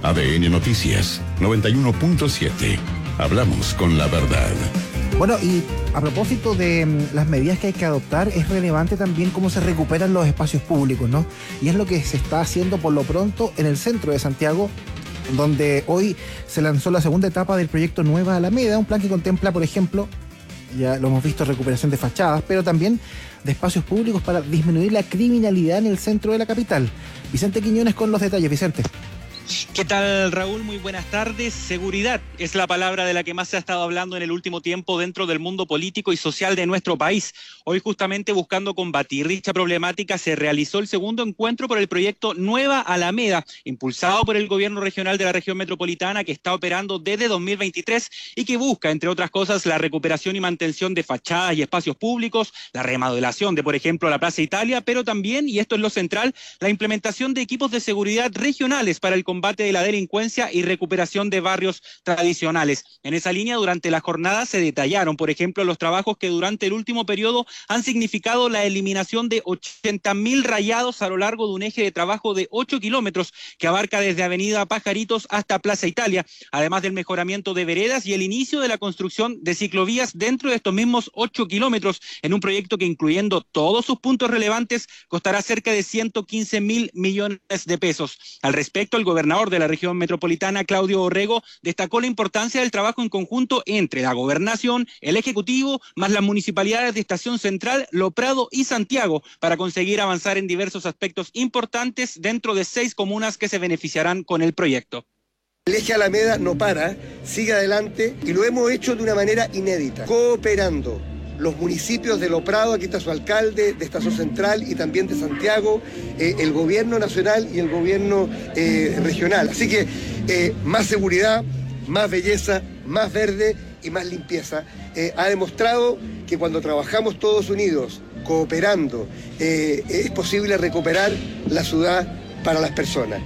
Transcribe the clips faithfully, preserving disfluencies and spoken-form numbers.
A D N Noticias noventa y uno punto siete. Hablamos con la verdad. Bueno, y a propósito de mm, las medidas que hay que adoptar, es relevante también cómo se recuperan los espacios públicos, ¿no? Y es lo que se está haciendo por lo pronto en el centro de Santiago, donde hoy se lanzó la segunda etapa del proyecto Nueva Alameda, un plan que contempla, por ejemplo, ya lo hemos visto, recuperación de fachadas, pero también de espacios públicos para disminuir la criminalidad en el centro de la capital. Vicente Quiñones con los detalles. Vicente. ¿Qué tal, Raúl? Muy buenas tardes. Seguridad es la palabra de la que más se ha estado hablando en el último tiempo dentro del mundo político y social de nuestro país. Hoy, justamente buscando combatir dicha problemática, se realizó el segundo encuentro por el proyecto Nueva Alameda, impulsado por el gobierno regional de la región metropolitana, que está operando desde dos mil veintitrés y que busca, entre otras cosas, la recuperación y mantención de fachadas y espacios públicos, la remodelación de, por ejemplo, la Plaza Italia, pero también, y esto es lo central, la implementación de equipos de seguridad regionales para el combate combate de la delincuencia y recuperación de barrios tradicionales. En esa línea, durante la jornada se detallaron, por ejemplo, los trabajos que durante el último periodo han significado la eliminación de ochenta mil rayados a lo largo de un eje de trabajo de ocho kilómetros que abarca desde Avenida Pajaritos hasta Plaza Italia, además del mejoramiento de veredas y el inicio de la construcción de ciclovías dentro de estos mismos ocho kilómetros, en un proyecto que, incluyendo todos sus puntos relevantes, costará cerca de ciento quince mil millones de pesos. Al respecto, el gobernador de la región metropolitana, Claudio Orrego, destacó la importancia del trabajo en conjunto entre la gobernación, el ejecutivo, más las municipalidades de Estación Central, Lo Prado y Santiago, para conseguir avanzar en diversos aspectos importantes dentro de seis comunas que se beneficiarán con el proyecto. El eje Alameda no para, sigue adelante y lo hemos hecho de una manera inédita, cooperando los municipios de Lo Prado, aquí está su alcalde, de Estación Central y también de Santiago, eh, el gobierno nacional y el gobierno eh, regional. Así que eh, más seguridad, más belleza, más verde y más limpieza. Eh, ha demostrado que cuando trabajamos todos unidos, cooperando, eh, es posible recuperar la ciudad para las personas.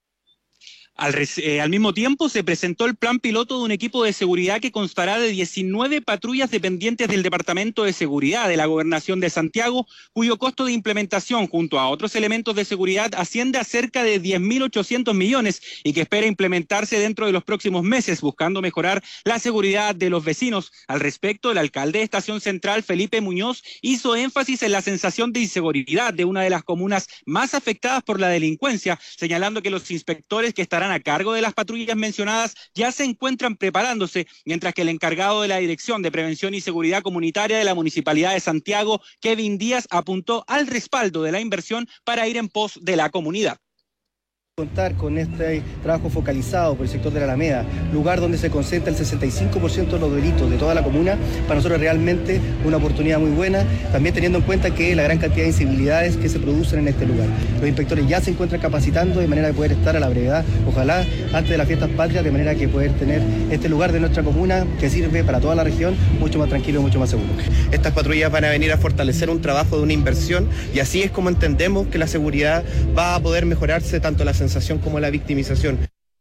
Al, eh, al mismo tiempo se presentó el plan piloto de un equipo de seguridad que constará de diecinueve patrullas dependientes del Departamento de Seguridad de la Gobernación de Santiago, cuyo costo de implementación junto a otros elementos de seguridad asciende a cerca de diez mil ochocientos millones y que espera implementarse dentro de los próximos meses, buscando mejorar la seguridad de los vecinos. Al respecto, el alcalde de Estación Central, Felipe Muñoz, hizo énfasis en la sensación de inseguridad de una de las comunas más afectadas por la delincuencia, señalando que los inspectores que estarán a cargo de las patrullas mencionadas ya se encuentran preparándose, mientras que el encargado de la Dirección de Prevención y Seguridad Comunitaria de la Municipalidad de Santiago, Kevin Díaz, apuntó al respaldo de la inversión para ir en pos de la comunidad. Contar con este trabajo focalizado por el sector de la Alameda, lugar donde se concentra el sesenta y cinco por ciento de los delitos de toda la comuna, para nosotros realmente una oportunidad muy buena, también teniendo en cuenta que la gran cantidad de incivilidades que se producen en este lugar. Los inspectores ya se encuentran capacitando de manera de poder estar a la brevedad, ojalá antes de las fiestas patrias, de manera que poder tener este lugar de nuestra comuna que sirve para toda la región mucho más tranquilo y mucho más seguro. Estas patrullas van a venir a fortalecer un trabajo de una inversión y así es como entendemos que la seguridad va a poder mejorarse, tanto la sensación como la victimización.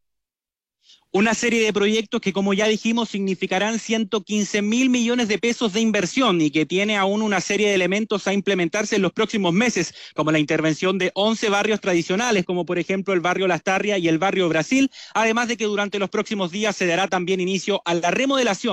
Una serie de proyectos que, como ya dijimos, significarán ciento quince mil millones de pesos de inversión y que tiene aún una serie de elementos a implementarse en los próximos meses, como la intervención de once barrios tradicionales, como por ejemplo el barrio Lastarria y el barrio Brasil, además de que durante los próximos días se dará también inicio a la remodelación